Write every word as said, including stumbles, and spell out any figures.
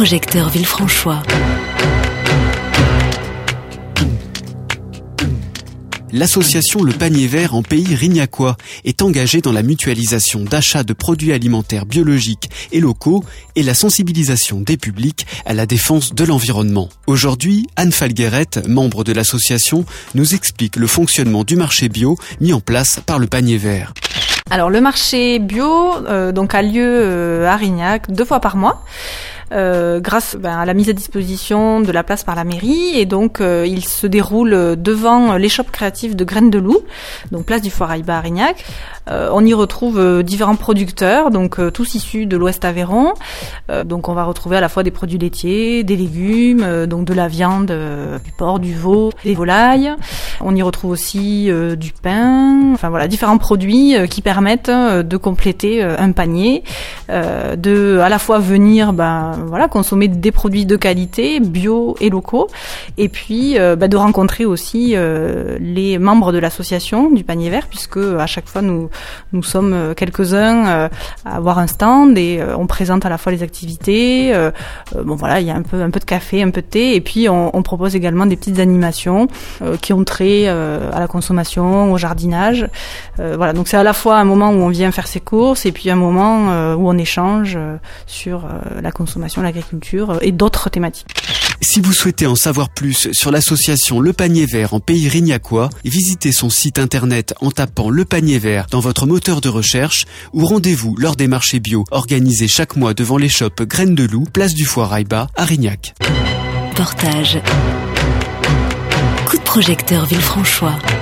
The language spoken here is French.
projecteur Villefranchois. L'association Le Panier Vert en pays rignacois est engagée dans la mutualisation d'achats de produits alimentaires biologiques et locaux et la sensibilisation des publics à la défense de l'environnement. Aujourd'hui, Anne Falguerette, membre de l'association, nous explique le fonctionnement du marché bio mis en place par Le Panier Vert. Alors le marché bio euh, donc a lieu euh, à Rignac deux fois par mois. Euh, grâce ben, à la mise à disposition de la place par la mairie, et donc euh, il se déroule devant l'échoppe créative de Graines de Loup, donc place du Foirail-Bas à Rignac. Euh, on y retrouve euh, différents producteurs, donc euh, tous issus de l'Ouest Aveyron. Euh, donc on va retrouver à la fois des produits laitiers, des légumes, euh, donc de la viande, euh, du porc, du veau, des volailles. On y retrouve aussi euh, du pain, enfin voilà, différents produits euh, qui permettent euh, de compléter euh, un panier, euh, de à la fois venir ben voilà, consommer des produits de qualité, bio et locaux, et puis euh, bah, de rencontrer aussi euh, les membres de l'association du Panier Vert, puisque à chaque fois nous nous sommes quelques-uns euh, à avoir un stand et euh, on présente à la fois les activités. Euh, euh, bon voilà, il y a un peu un peu de café, un peu de thé, et puis on, on propose également des petites animations euh, qui ont trait euh, à la consommation, au jardinage. Euh, voilà, donc c'est à la fois un moment où on vient faire ses courses et puis un moment euh, où on échange euh, sur euh, la consommation, l'agriculture et d'autres thématiques. Si vous souhaitez en savoir plus sur l'association Le Panier Vert en pays rignacois, visitez son site internet en tapant Le Panier Vert dans votre moteur de recherche ou rendez-vous lors des marchés bio organisés chaque mois devant l'échoppe Graines de Loup, place du Foirail-Bas à Rignac. Portage. Coup de projecteur Villefranchois.